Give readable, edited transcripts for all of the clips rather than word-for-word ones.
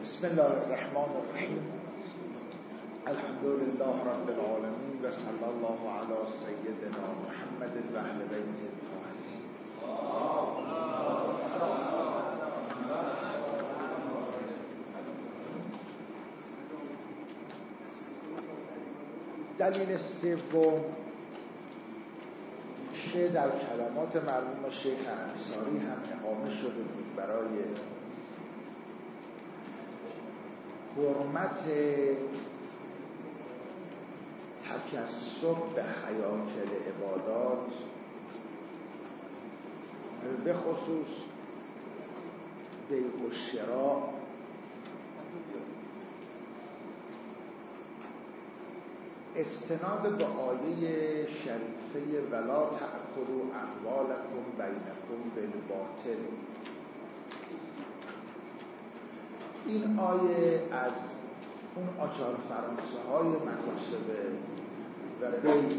بسم الله الرحمن الرحیم. الحمد لله رب العالمین و صلی الله علی سیدنا محمد و اهل بیته الطاهرین. دلیل سوم که در کلمات مرحوم شیخ انصاری هم اقامه شده بود برای حرمت تکسب به هیاکل عبادات، به خصوص بیع و شراء، استناد به آیه شریفه ولا تأکلوا اموالکم بینکم بالباطل. این آیه از اون آچار فرانسه های مکاسب و بیع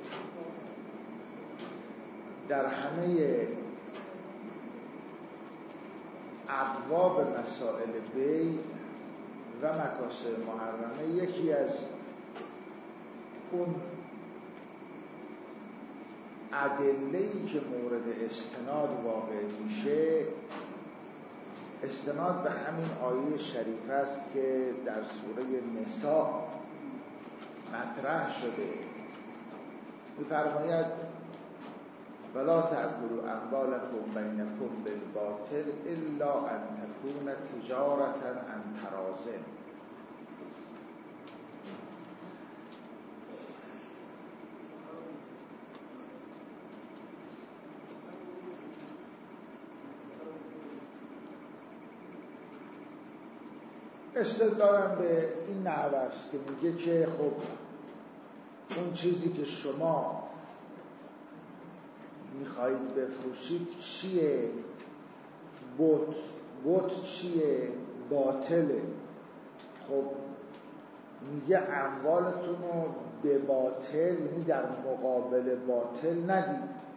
در همه ابواب مسائل بیع و مکاسب محرمه یکی از اون ادله‌ای که مورد استناد واقع میشه استناد به همین آیه شریف است که در سوره نساء مطرح شده. می‌فرماید ولا تأکلوا اموالکم بینکم بالباطل الا ان تکون تجارة عن تراض. استدلالم به این نحو است که میگه که خب اون چیزی که شما میخواهید بفروشید چیه؟ بت چیه؟ باطله. خب میگه اموالتون رو به باطل، یعنی در مقابل باطل ندید،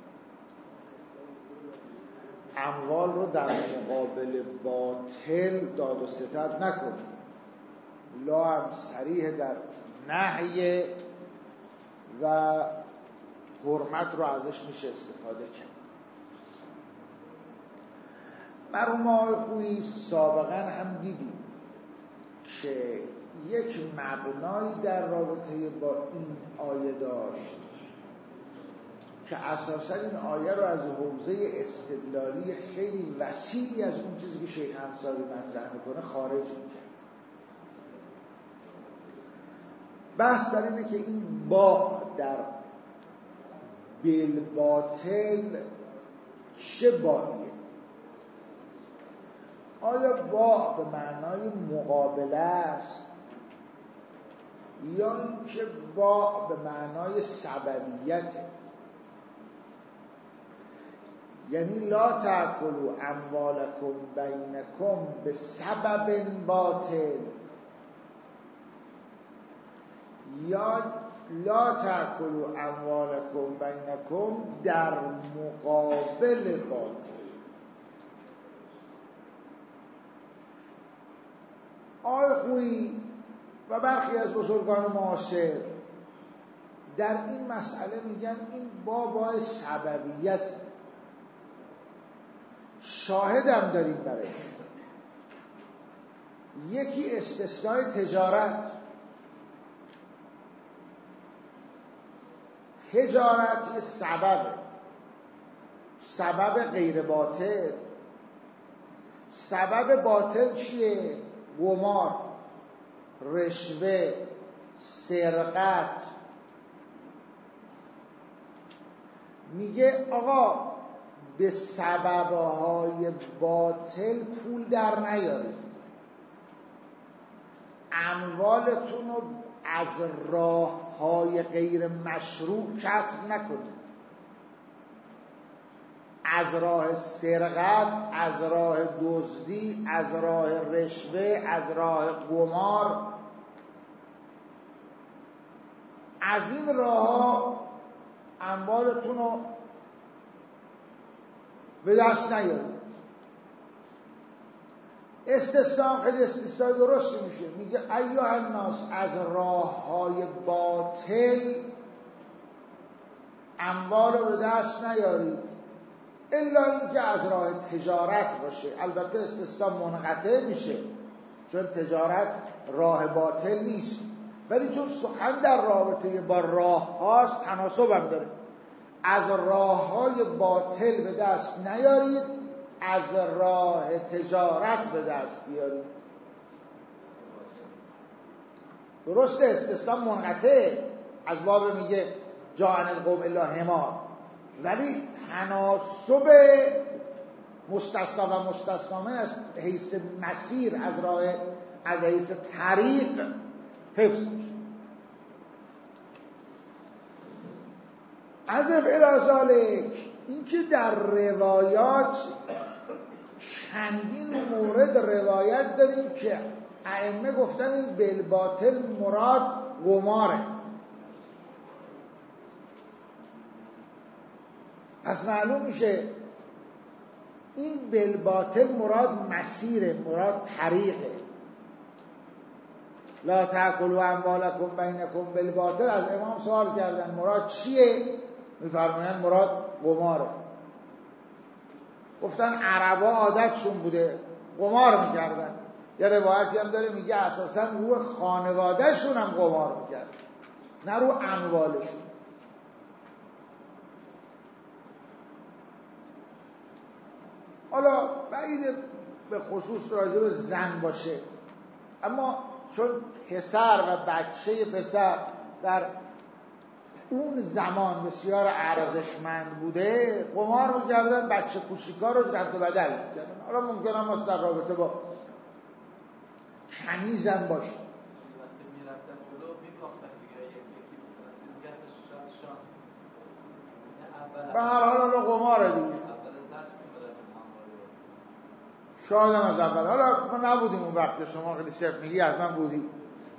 اموال رو در مقابل باطل داد و ستد نکنید. لا هم صریح در نهی و حرمت رو ازش میشه استفاده کرد. مرحوم آقای خویی سابقا هم دیدیم که یک مبنایی در رابطه با این آیه داشت که اساساً این آیه رو از حوزه استدلالی خیلی وسیعی از اون چیزی که شیخ انصاری مطرح میکنه خارج میکنه. بحث بر اینه که این با در بالباطل چه باییه؟ آیا با به معنای مقابله است یا اینکه با به معنای سببیته؟ یعنی لا تأکلوا اموالکم بینکم به سبب باطل، یا لا تأکلوا اموالکم بینکم در مقابل باطل. آقای خویی و برخی از بزرگان معاصر در این مسئله میگن این بابای سببیت. شاهدم داریم برای یکی استثنای تجارت. تجارت یه سبب غیر باطل. سبب باطل چیه؟ قمار، رشوه، سرقت. میگه آقا به سببهای باطل پول در نیارید، اموالتون رو از راههای غیر مشروع کسب نکنید، از راه سرقت، از راه دزدی، از راه رشوه، از راه قمار، از این راه اموالتون رو به دست نیارید. استثناء خیلی استثناء درستی میشه، میگه ایها الناس از راه‌های باطل اموال رو به دست نیارید الا اینکه از راه تجارت باشه. البته استثناء منقطع میشه چون تجارت راه باطل نیست، ولی چون سخن در رابطه با راه هاست تناسب هم داره. از راه های باطل به دست نیارید، از راه تجارت به دست بیارید. درسته استثناء منقطع از باب میگه جاءن القوم الا حمار، ولی تناسب مستثنا و مستثنا من از حیث مسیر، از حیث طریق حفظ میشه. از ذالک اینکه در روایات چندین مورد روایت داریم که ائمه گفتن این بالباطل مراد قماره. پس معلوم میشه این بالباطل مراد مسیره، مراد طریقه. لا تأکلوا اموالکم بینکم بالباطل. از امام سوال کردن مراد چیه؟ میفرمایند مراد قماره. گفتن عربا عادتشون بوده قمار میکردن. یه روایتی هم داره میگه اساسا رو خانوادهشون هم قمار میکردن، نه رو اموالشون. حالا بعید به خصوص راجع به زن باشه، اما چون پسر و بچه پسر در اون زمان بسیار ارزشمند بوده، قمار می‌کردن، بچه کوچیکا رو رد و بدل می‌کردن. حالا ممکنه هم در رابطه با کنیزم باشه. به هر حال قماره دیگه. شاید هم از اول. حالا ما نبودیم اون وقت، شما خیلی صرف میگی حتما بودیم.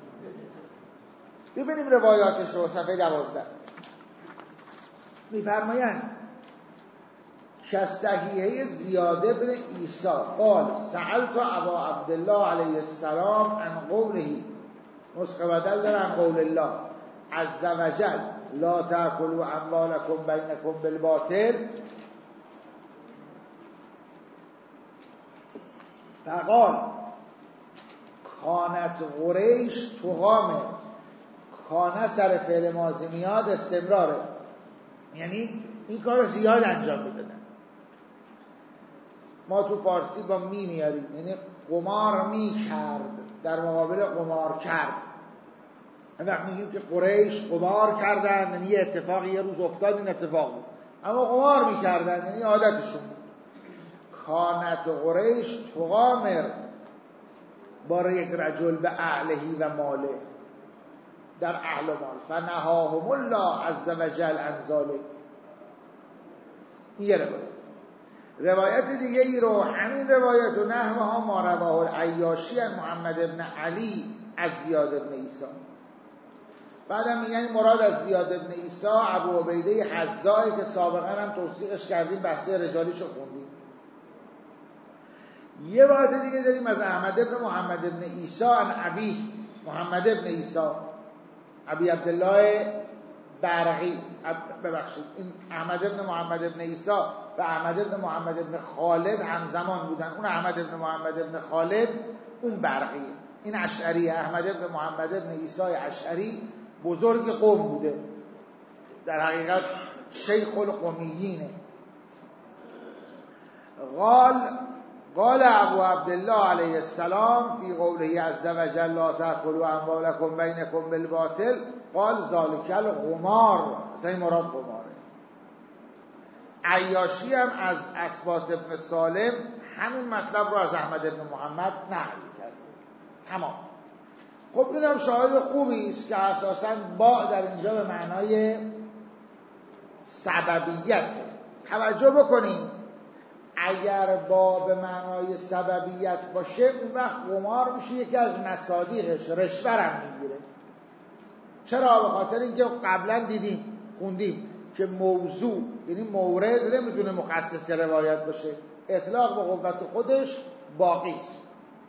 ببینیم روایاتش رو. صفحه 12 میفرمایند که صحیحه زیاد بن عیسی قال سألت ابا عبدالله علیه السلام عن قوله، نسخه بدل داره عن قول الله عز وجل لا تأکلوا اموالکم بینکم بالباطل، فقال کانت قریش تقامه. کانه سر فعل ماضی میاد استمراره، یعنی این کار رو زیاد انجام میدادن. ما تو فارسی با می میاریم، یعنی قمار میکرد در مقابل قمار کرد. وقت میگیم که قریش قمار کردن، یعنی یه اتفاقی یه روز افتاد این اتفاق بود، اما قمار میکردن یعنی عادتشون بود. کانت قریش تقامر بار یک رجل به اهلهی و ماله، در اهل مال فنهاهم الله عز وجل عن ذلک. این روایت دیگه ای رو، همین روایت و نحوها ما رواه العیاشی عن محمد ابن علی از زیاد ابن عیسی. بعدم میگن مراد از زیاد ابن عیسی ابو عبیده حذایی که سابقا هم توثیقش کردیم، بحث رجالیشو خوندیم. یه روایت دیگه داریم از احمد ابن محمد ابن عیسی عن ابی محمد ابن عیسی ابی عبدالله برقی. ببخشید این احمد ابن محمد ابن عیسی و احمد ابن محمد ابن خالد همزمان بودن. اون احمد ابن محمد ابن خالد اون برقی، این اشعری. احمد ابن محمد ابن عیسی اشعری بزرگ قوم بوده، در حقیقت شیخ القومیینه. قال ابو عبدالله علیه السلام فی قوله عز وجل لا تأکلوا اموالکم بینکم بالباطل قال ذلک القمار. اصلا این مراد قماره. عیاشی هم از اثبات ابن سالم همین مطلب رو از احمد ابن محمد نقل کرد. تمام. خب این هم شاهد خوبی است که اساساً با در اینجا به معنای سببیت. توجه بکنیم اگر با به معنای سببیت باشه اون وقت قمار میشه یکی از مصادیقش، رشوه هم میگیره. چرا؟ به خاطر اینکه قبلا دیدیم خوندیم که موضوع یعنی مورد نمیتونه مخصص روایت باشه، اطلاق به قوت خودش باقی است.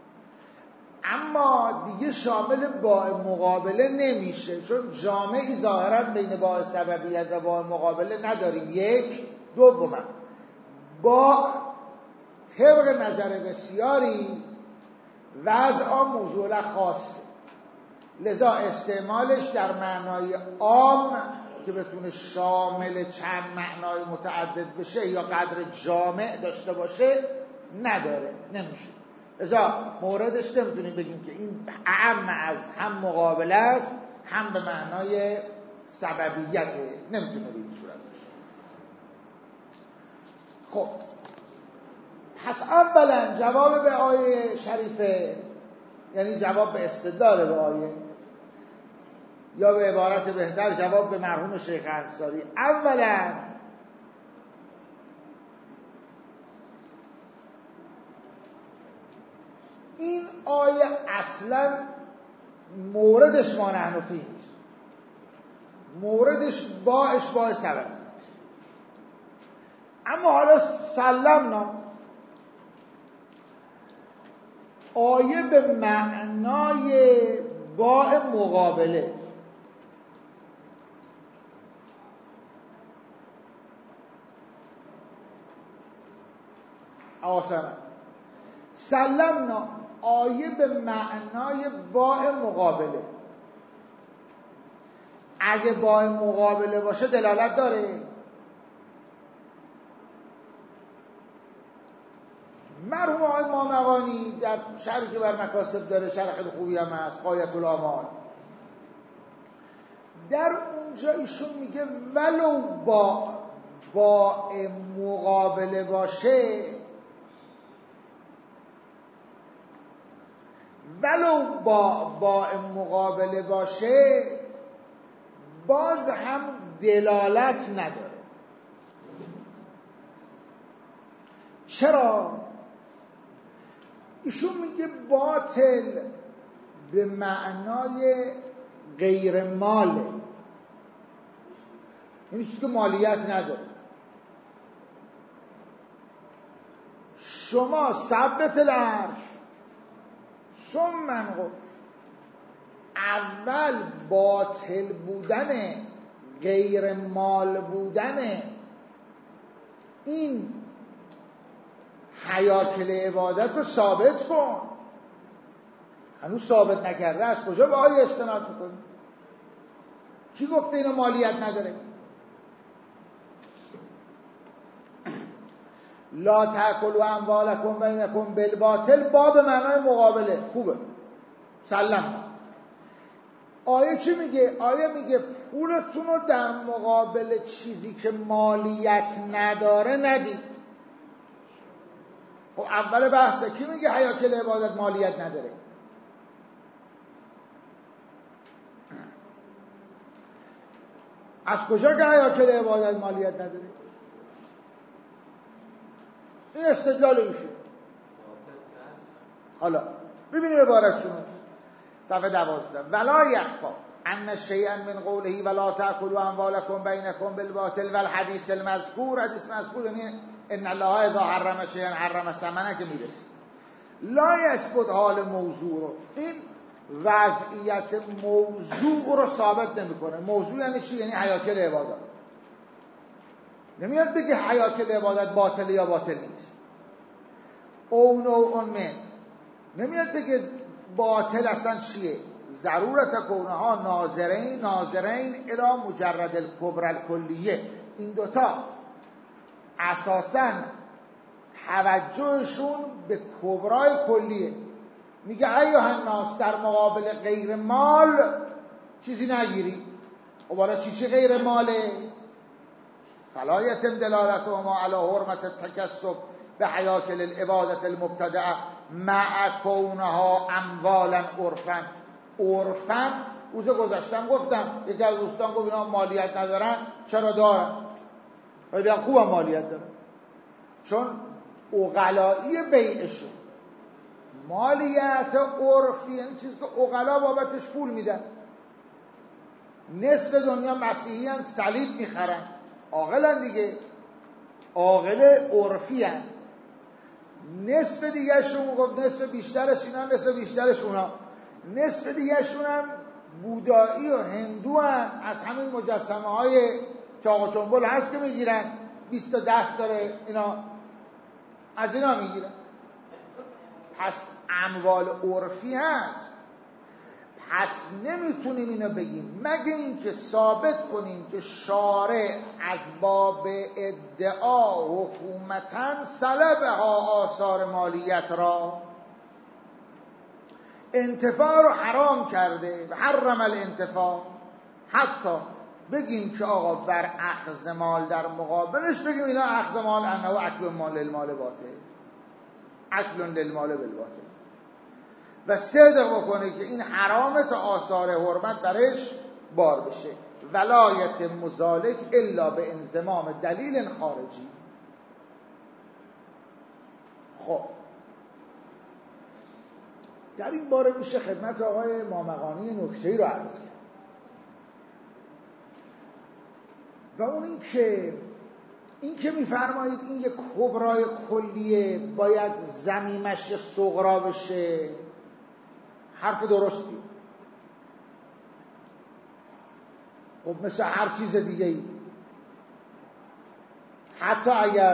اما دیگه شامل باء مقابله نمیشه، چون جامعی ظاهرا بین باء سببیت و باء مقابله نداریم. یک. دوما با طبق نظر بسیاری وضع موضوع خاصه، لذا استعمالش در معنای عام که بتونه شامل چند معنای متعدد بشه یا قدر جامع داشته باشه نداره، نمیشه. لذا موردش نمیتونیم بگیم که این اعم از هم مقابله است هم به معنای سببیته، نمیتونه به این صورت باشه. خب پس اولا جواب به آیه شریفه، یعنی جواب به استدلال به آیه، یا به عبارت بهتر جواب به مرحوم شیخ انصاری. اولا این آیه اصلا موردش ما نحنفی نیست، موردش باعش سبب. اما حالا سلمنا آیه به معنای باء مقابله، سلمنا آیه به معنای باء مقابله، اگه باء مقابله باشه دلالت داره. مرحوم آقای مامقانی در شرحی که بر مکاسب داره، شرح خیلی خوبی هم هست، غایت الآمال، در اونجا ایشون میگه ولو با مقابله باشه، ولو با مقابله باشه باز هم دلالت نداره. چرا؟ ایشون میگه باطل به معنای غیر ماله، یعنی چیزی که مالیت نداره. شما ثبت العرش ثم منقوش، اول باطل بودن، غیر مال بودن این حیاکل عبادت رو ثابت کن. هنوز ثابت نکرده، از کجا به آیه استناد میکنی؟ کی گفته اینو مالیت نداره؟ لا تأکلوا اموالکم بینکم بالباطل، با به معنای مقابله. خوبه، سلام. آیه چی میگه؟ آیه میگه پولتون رو در مقابل چیزی که مالیت نداره ندید. خب اول بحثه، کی میگه حیاکل عبادت مالیت نداره؟ از کجا که حیاکل عبادت مالیت نداره؟ این استدلال ایشه. حالا ببینیم عبارتشون صفحه 12. ولا یخفا ان شیئا من قوله ولا تأکلوا اموالکم بینکم بالباطل والحدیث المذکور، حدیث مذکور یعنی ان الله اذا حرم شیئا حرم ثمنه که میرسیم. لا یثبت حال موضوع رو، این وضعیت موضوع رو ثابت نمیکنه. موضوع یعنی چی؟ یعنی حیاکل عبادت. نمیاد بگه حیاکل عبادت باطل یا باطل نیست. او نوع من، نمیاد بگه باطل اصلا چیه. ضرورت کونها ناظرین الی مجرد الکبر الکلیه، این دوتا اساساً توجهشون به کبرای کلیه. میگه ایها الناس در مقابل غیر مال چیزی نگیری. خب حالا چی غیر ماله؟ فلا یتم دلالتهما علی حرمت التکسب به حیاکل العبادت المبتدعه مع کونها اموالا عرفاً. روز گذشتم گفتم، یکی از دوستان گفت اینا مالیت ندارن. چرا دارن؟ خیلی خوبه مالیت دارن، چون عقلایی بیعشون. مالیت عرفی یعنی چیزی که عقلا بابتش پول میدن. نصف دنیا مسیحیان صلیب میخرن، عاقلن دیگه، عاقل عرفی هن. نصف دیگهشون گفت نصف بیشترش اینا، نصف بیشترش اونا. نصف دیگهشون هم بودایی و هندو هم از همین مجسمه های چاق و چنبل هست که میگیرن، 20 تا دست داره اینا، از اینا میگیرن. پس اموال عرفی هست. پس نمیتونیم اینو بگیم مگه اینکه ثابت کنیم که شارع از باب ادعا حکومتاً سلبها آثار مالیت را، انتفاع رو حرام کرده و حرم الانتفاع. حتی بگیم که آقا بر اخذ مال در مقابلش بگیم اینا اخذ مال انه اکل مال للمال باطل، اکل للمال بالباطل، و صدق بکنه که این حرامه تا آثار حرمت درش بار بشه. ولایت مزالک الا به انضمام دلیل خارجی. خب در این باره میشه خدمت آقای مامقانی نکته‌ای رو عرض کرد، و اون این که میفرمایید این یک کبرای کلیه باید ضمیمش صغرا بشه، حرف درستی. خب مثل هر چیز دیگه ای، حتی اگر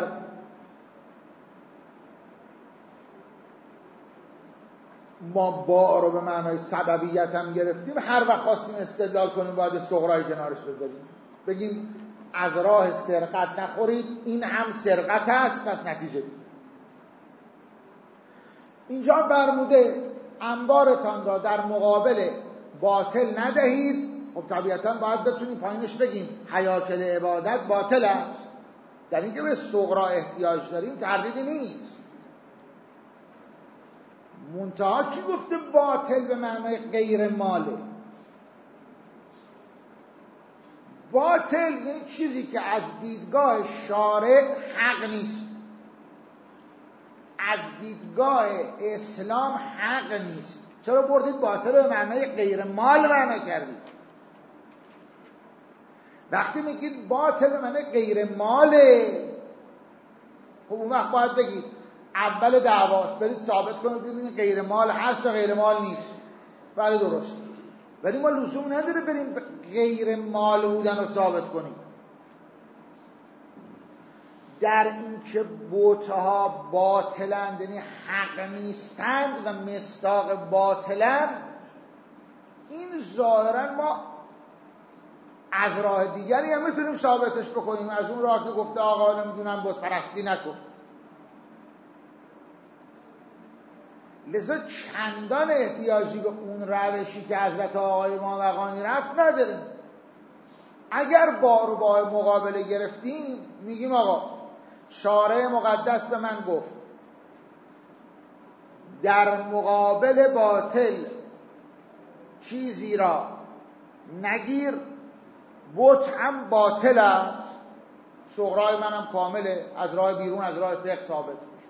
ما با رو به معنای سببیت هم گرفتیم، هر وقت خواستیم استدلال کنیم باید صغرای کنارش بذاریم، بگیم از راه سرقت نخورید، این هم سرقت است، پس نتیجه بید. اینجا برموده انبارتان را در مقابل باطل ندهید. خب طبیعتا باید بتونیم پایینش بگیم هیاکل عبادت باطل است. در اینکه به صغرا احتیاج داریم تردیدی نیست. منتها کی گفته باطل به معنای غیر ماله؟ باطل یعنی چیزی که از دیدگاه شارع حق نیست، از دیدگاه اسلام حق نیست. چرا بردید باطل به معنای غیر مال معنی کردید؟ وقتی میگید باطل به معنای غیر ماله، خب اون وقت باید بگید اول دعواست برید ثابت کنید ببینید غیر مال هست و غیر مال نیست. بله درست، ولی ما لزوم نداره بریم غیر مال بودن رو ثابت کنیم. در اینکه بت‌ها باطلند یعنی حق نیستند و مصداق باطلند، این ظاهرا ما از راه دیگری هم میتونیم ثابتش بکنیم، از اون راه که گفته آقا نمیدونم بت پرستی نکن. لذا چندان احتیاجی به اون روشی که حضرت آقای مامقانی رفت نداره. اگر با رو با مقابله گرفتیم میگیم آقا شارع مقدس به من گفت در مقابل باطل چیزی را نگیر، بت هم باطل است، صغرای منم کامله، از راه بیرون از راه فقه ثابت میشه.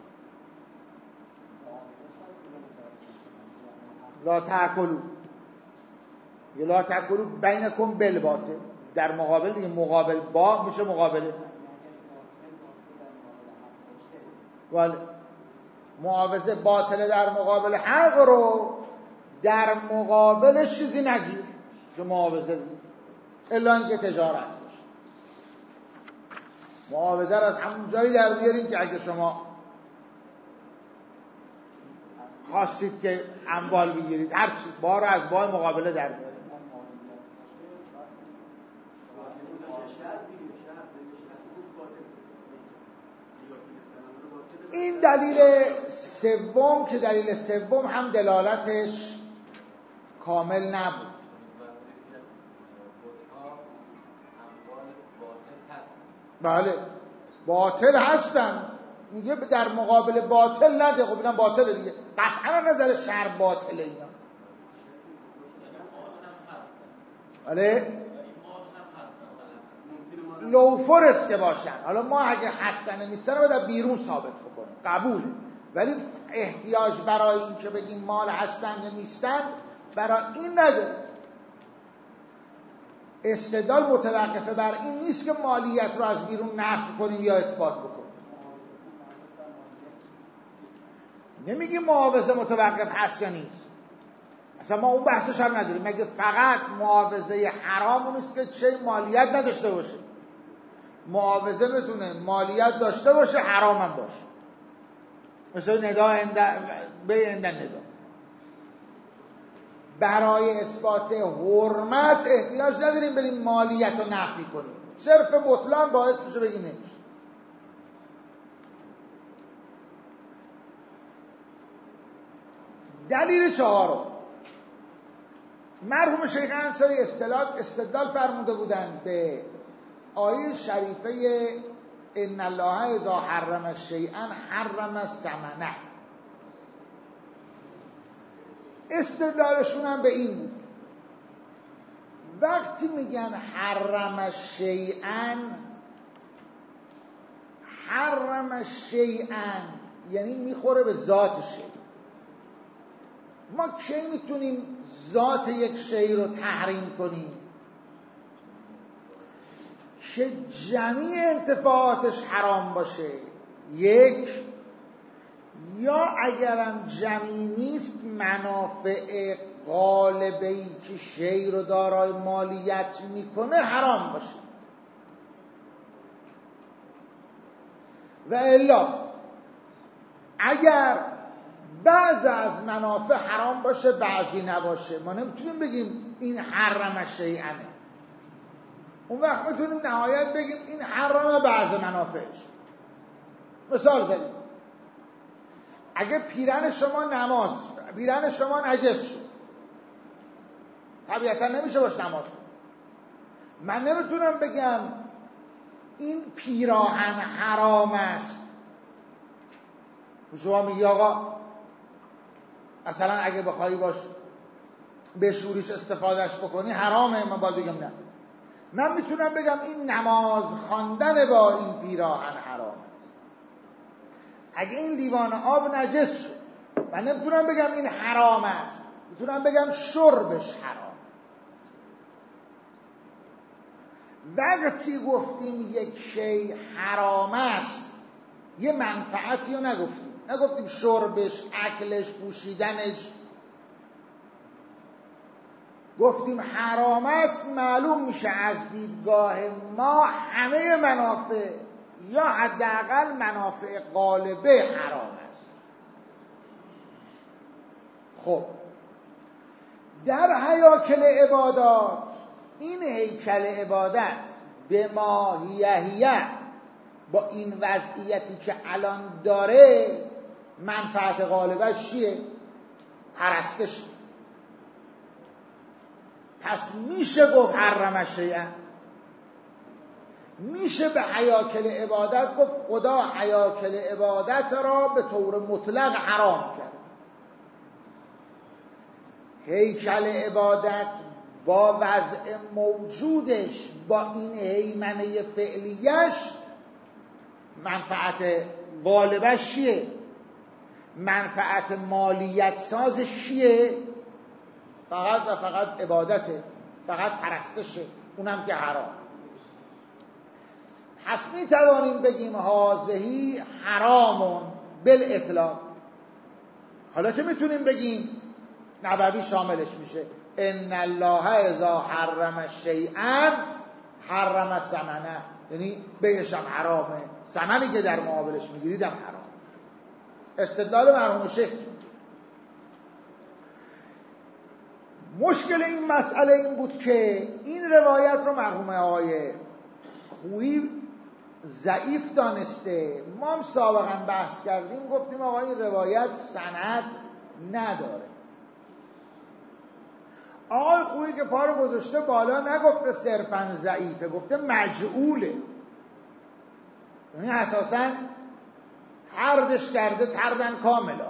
لا تأکلوا یا لا تأکلوا بینکم بالباطل، در مقابل دیگه، مقابل با میشه مقابله. ولی معاوضه باطله در مقابل حق رو در مقابلش چیزی نگیر، چه معاوضه بید الا اینکه تجارت باشه. معاوضه رو از همون جایی در بیاریم که اگه شما خواستید که اموال بگیرید هرچی با رو از با مقابله در بیاریم. این دلیل سوم که دلیل سوم هم دلالتش کامل نبود. بله باطل هستن، میگه در مقابل باطل نده. خب اینم باطله دیگه، قطعا نظر شر باطله اینا. بله لوفرست که باشن، حالا ما اگه هستن نیستن رو باید بیرون ثابت بکنیم، قبوله، ولی احتیاج برای این که بگیم مال هستن یا نیستن برای این نداره. استدلال متوقفه بر این نیست که مالیت رو از بیرون نفی کنیم یا اثبات بکنیم. نمیگیم معاوضه متوقف هست یا نیست، اصلا ما اون بحثش هم نداریم. مگه فقط معاوضه حرام اون است که چه مالیت نداشته باشه؟ معاوضه میتونه مالیت داشته باشه، حرام هم باشه، مثل ندا به اندن ندا. برای اثبات حرمت احتیاج نداریم بریم مالیت رو نفی کنیم، صرف بطلان باعث میشه بگیم نمیشه. دلیل چهارم، مرحوم شیخ انصاری استدلال فرموده بودند به آیه شریفه ان الله اذا حرم شیئا حرم ثمنه. استدلالشون هم به این بود وقتی میگن حرم شیئا یعنی میخوره به ذات شیء. ما کی میتونیم ذات یک شیء رو تحریم کنیم؟ که جمیع انتفاعاتش حرام باشه، یک، یا اگرم جمعی نیست منافع غالبی که شیء رو دارای مالیت میکنه حرام باشه. و الا اگر بعض از منافع حرام باشه بعضی نباشه، ما نمیتونیم بگیم این حرم شیئا. اون وقت میتونیم نهایت بگیم این حرم بعض منافعش. مثال زدیم، اگه پیرن شما نجس شد، طبیعتا نمیشه باش نماز کن. من نمیتونم بگم این پیراهن حرام است. شما میگی آقا مثلا اگه بخوایی باش به شوریش استفادهش بکنی حرامه، من باید بگم نه. من میتونم بگم این نماز خواندن با این پیراهن حرام است. اگه این لیوان آب نجس شد، من نمیتونم بگم این حرام است، میتونم بگم شربش حرام. وقتی گفتیم یک شی حرام است یه منفعتی رو نگفتیم شربش، اکلش، پوشیدنش. گفتیم حرام است، معلوم میشه از دیدگاه ما همه منافع یا حداقل منافع غالبه حرام است. خب در هیاکل عبادات این هیکل عبادت به ماهیه با این وضعیتی که الان داره منفعت غالبش چیه؟ پرستش. پس میشه گفت حرم شیئا، میشه به هیاکل عبادت گفت خدا هیاکل عبادت را به طور مطلق حرام کرد. هیکل عبادت با وضع موجودش، با این هیمنه فعلیش، منفعت غالبش چیه؟ منفعت مالیت سازش چیه؟ فقط و فقط عبادته، فقط پرستشه، اونم که حرام. پس می توانیم بگیم هازهی حرامون بالاطلاق. حالا که میتونیم بگیم نبوی شاملش میشه ان الله اذا حرم شیئا حرم ثمنه، یعنی بیعش هم حرامه، ثمنی که در مقابلش میگیرید هم حرام. استدلال مرحوم شیخ. مشکل این مسئله این بود که این روایت رو مرحوم آقای خویی ضعیف دانسته. ما هم سابقا بحث کردیم، گفتیم آقا این روایت سند نداره. آقای خویی که پا رو گذاشته بالا نگفته صرفاً ضعیفه، گفته مجعوله، یعنی اساساً حردش کرده طردن کاملا.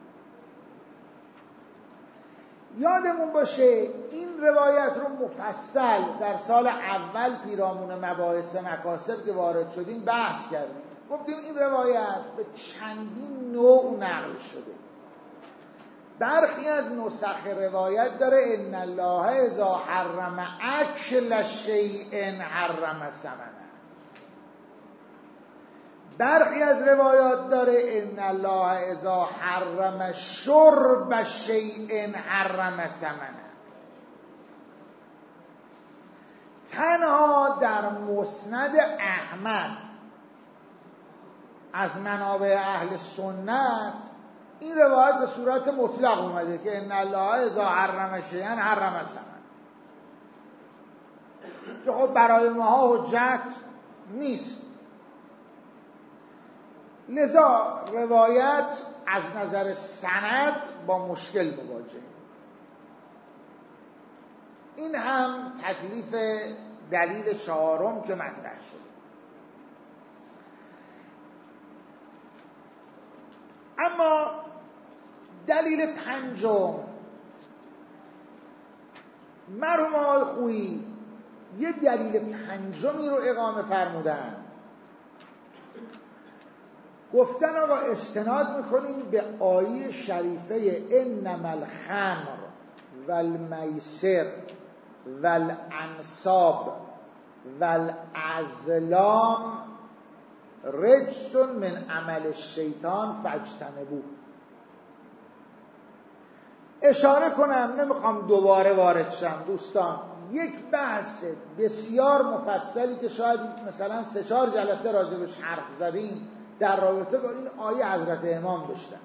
یادمون باشه این روایت رو مفصل در سال اول پیرامون مباحث مکاسب که وارد شدیم بحث کردیم. گفتیم این روایت به چندین نوع نقل شده. برخی از نسخ روایت داره ان الله اذا حرم اکل شیء حرم ثمنه. برخی از روایات داره ان الله اذا حرم شرب شیء حرم ثمنه. تنها در مسند احمد از منابع اهل سنت این روایت به صورت مطلق اومده که ان الله اذا حرم شیئا حرم ثمنه، که خب برای ماها حجت نیست. لذا روایت از نظر سند با مشکل مواجهه. این هم تکلیف دلیل چهارم که مطرح شد. اما دلیل پنجم، مرحوم آقای خویی یه دلیل پنجمی رو اقامه فرمودن. گفتن آقا استناد میکنیم به آیه شریفه انما الخمر والمیسر والانصاب والازلام رجس من عمل الشیطان فاجتنبوه. اشاره کنم، نمیخوام دوباره وارد شم دوستان، یک بحث بسیار مفصلی که شاید مثلا 3-4 جلسه راجبش حرف زدیم در رابطه با این آیه حضرت امام داشتن.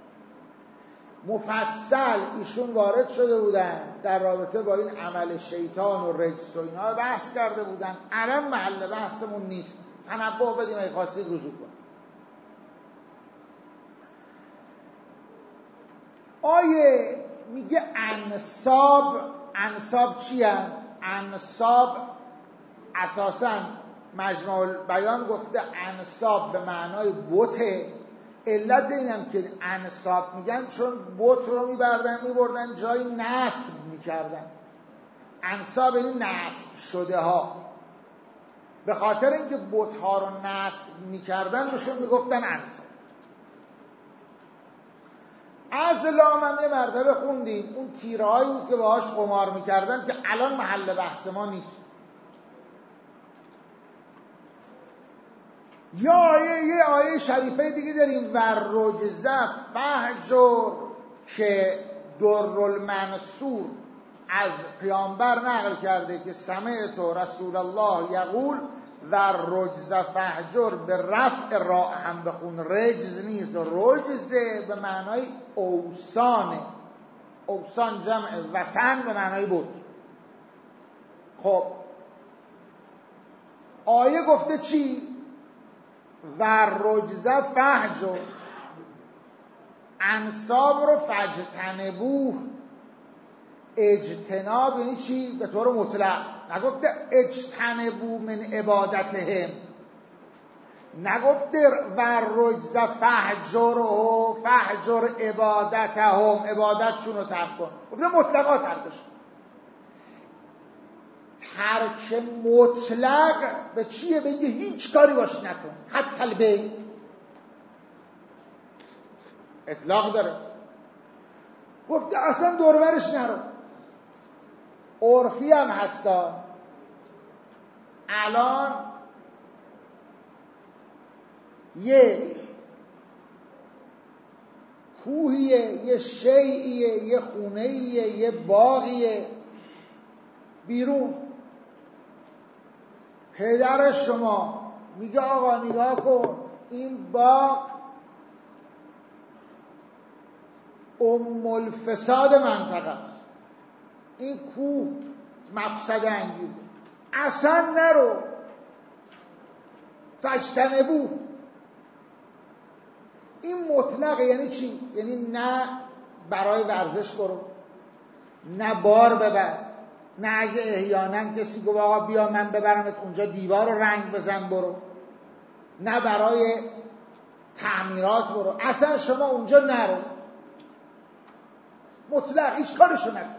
مفصل ایشون وارد شده بودن در رابطه با این عمل شیطان و رجس و اینا بحث کرده بودن. الان محل بحثمون نیست، تنبه بدیم اگه خواستید رجوع کنید. آیه میگه انصاب چی هم؟ انصاب اساساً مجموع بیان گفته انصاب به معنای بته. علت اینم که انصاب میگن چون بت رو میبردن جای نصب میکردن. انصاب این نصب شده ها، به خاطر اینکه بت ها رو نصب میکردن بهشون میگفتن انصاب. ازلام هم یه مرتبه خوندیم، اون تیرهایی بود که باهاش قمار میکردن که الان محل بحث ما نیست. یه آیه شریفه دیگه داریم والرجزه فهجر، که درالمنصور از پیامبر نقل کرده که سمعت رسول الله یقول والرجزه فهجر، به رفع را هم بخون، رجز نیست. رجزه به معنای اوسانه، اوسان جمع وسن به معنای بود. خب آیه گفته چی؟ والرجزه فهجر، انصاب رو فجتنبوه. اجتناب یعنی چی؟ به طور مطلق نگفته اجتنبو من عبادتهم، نگفته والرجزه فهجر عبادتهم، عبادتشون رو ترک کن. گفته مطلقا ترکش. ترک مطلق به چیه؟ به هیچ کاری باش نکن، حتی البیع اطلاق داره. گفته اصلا دوربرش نرو. عرفی هم هستا. الان یه کوهیه، یه شیعیه، یه خونهیه، یه باغیه بیرون، پدر شما میگه آقا نگاه کن این باغ ام الفساد منطقه است، این کوه مفسد انگیزه، اصلا نرو. فاجتنبوه. این مطلقه یعنی چی؟ یعنی نه برای ورزش برو، نه بار ببر، نه اگه احیانا کسی گفت آقا بیا من ببرمت اونجا دیوار رو رنگ بزن برو، نه برای تعمیرات برو، اصلا شما اونجا نرو. مطلق هیچ کارشو نکن.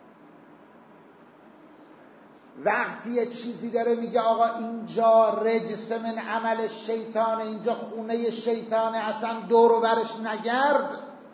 وقتی یه چیزی داره میگه آقا اینجا رجس من عمل شیطان، اینجا خونه شیطانه، اصلا دور و برش نگرد،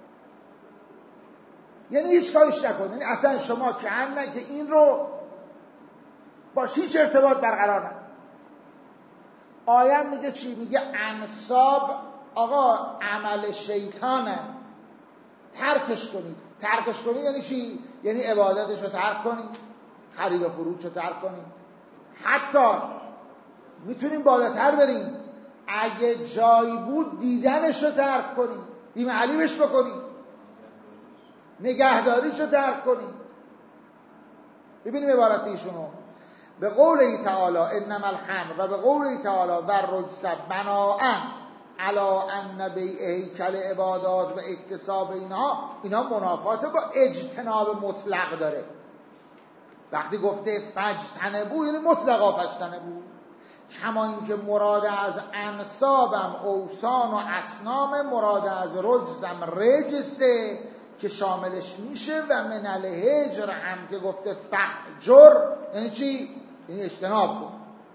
یعنی هیچ کارش نکن. یعنی اصلا شما که این رو باش هیچ ارتباط برقرار نکن. آیه میگه چی؟ میگه انساب آقا عمل شیطانه، ترکش کنید. ترکش کنید یعنی چی؟ یعنی عبادتش رو ترک کنید، خرید و فروش رو ترک کنید. حتی میتونیم بالاتر بریم، اگه جایی بود دیدنش رو ترک کنید، بی‌معلیمش بکنید، نگهداریش رو ترک کنید. ببینیم عبارت ایشونو. به قوله تعالی انما الخمر و به قوله تعالی و الرجس بناءً علی ان بیع هیکل عبادات و اکتساب اینا منافات با اجتناب مطلق داره. وقتی گفته فجتنبو یعنی مطلقا فجتنبو، کما اینکه مراد از انسابم اوثان و اصنام، مراد از رجزم رجسه که شاملش میشه، و من الهجر هم که گفته فهجر یعنی چی؟ یعنی اجتناب کن.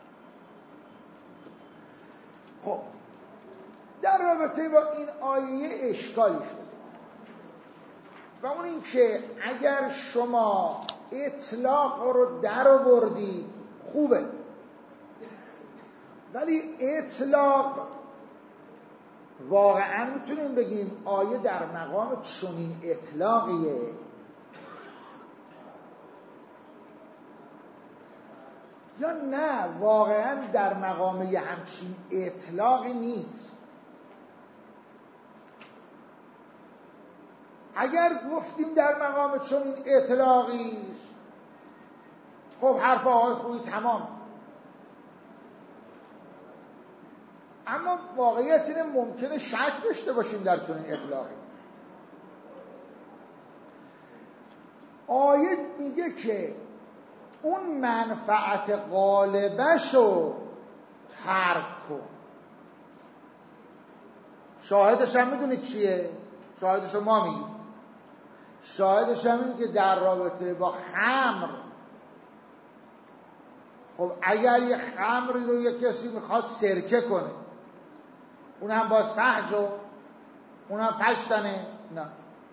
خب در رابطه با این آیه اشکالی شده، و اون این که اگر شما اطلاق رو در آوردید خوبه، ولی اطلاق واقعا میتونیم بگیم آیه در مقام چنین اطلاقیه؟ یا نه واقعا در مقام یه همچین اطلاقی نیست؟ اگر گفتیم در مقام چنین اطلاقی، خب حرف آقای خویی تمام. اما واقعیت اینه ممکنه شک داشته باشیم در چنین اطلاقی. آیه میگه که اون منفعت غالبشو ترک کن. شاهدش هم میدونید چیه؟ شاهدش رو ما میگیم. شاهدش هم این که در رابطه با خمر، خب اگر یه خمری رو یه کسی میخواد سرکه کنه، اون هم باز فحجو، اون هم فشتنه؟ نه.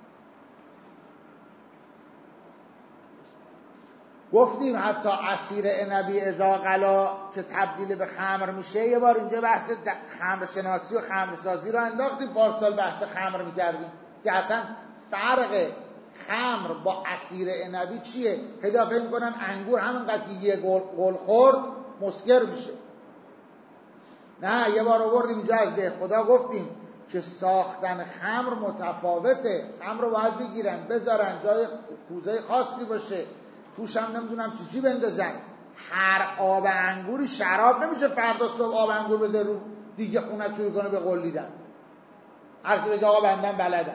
گفتیم حتی عصیر عنبی اذا غلا که تبدیل به خمر میشه. یه بار اینجا بحث خمرشناسی و خمرسازی رو انداختیم، پارسال بحث خمر میکردیم که اصلا فرق خمر با عصیر عنبی چیه. خیلی فکر میکنن انگور همونقدر که یه گل خورد مسکر میشه. نه، یه بار آوردیم اینجا از ده خدا گفتیم که ساختن خمر متفاوته. خمر رو باید بگیرن بذارن جای کوزه خاصی باشه، توش هم نمیدونم چی بندازن. هر آب انگوری شراب نمیشه فردا صبح آب انگور بذاره رو دیگه خونه شروع کنه به قلیدن. هر کی بگه آقا بندم بلدم.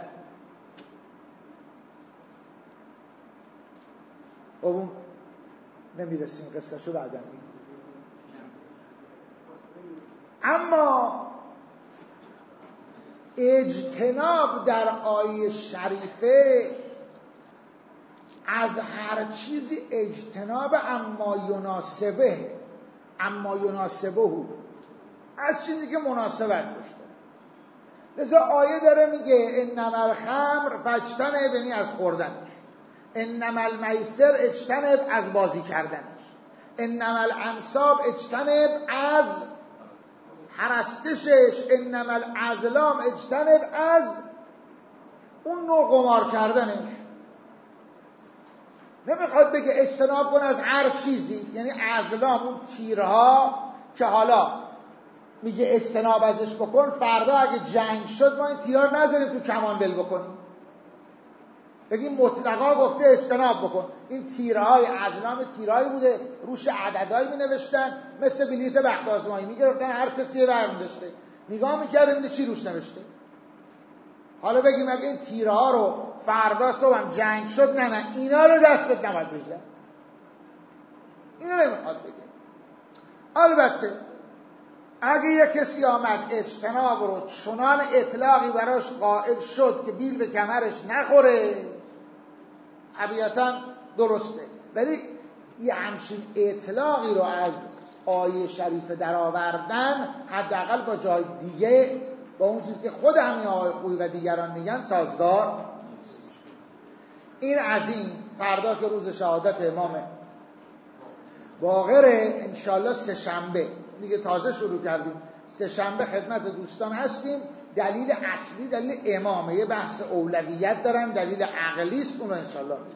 اون نمیرسیم قصهشو بعدم میگیم. اما اجتناب در آیه شریفه از هر چیزی اجتناب اما یناسبه، از چیزی که مناسبت داشته. لذا آیه داره میگه انما الخمر فاجتنب، یعنی از خوردنش، انما المیسر اجتنب از بازی کردنش، انما الانصاب اجتنب از هرستشش، انما الازلام اجتنب از اون نوع قمار کردنش. نمیخواد بگه اجتناب کن از هر چیزی، یعنی ازلام اون تیرها که حالا میگه اجتناب ازش بکن، فردا اگه جنگ شد ما این تیرها رو نذاریم تو کمان ول بکنیم، بگیم مطلقا گفته اجتناب بکن. این تیرهای ازلام تیرهایی بوده روش عددهایی می نوشتن، مثل بلیت بخت آزمایی میگرفتن، هر کسی برمی داشته نگاه میکردیم چی روش نوشته. حالا بگیم اگه این تیرها رو فردا صبح هم جنگ شد، نه اینا رو دست بد نباید بزن. اینو نمیخواد بگه. البته اگه یک کسی آمد اجتناب رو چنان اطلاقی براش قائل شد که بیل به کمرش نخوره، طبیعتا درسته، ولی یه همچین اطلاقی رو از آیه شریفه در آوردن حداقل با جای دیگه، با اون چیزی که خود همین آقای خویی و دیگران میگن سازگار نیست. این از این. فردا که روز شهادت امام باقره، انشالله سه شنبه دیگه تازه شروع کردیم، سه شنبه خدمت دوستان هستیم. دلیل اصلی دلیل امامه، یه بحث اولویت دارن، دلیل عقلی است، اون رو انشالله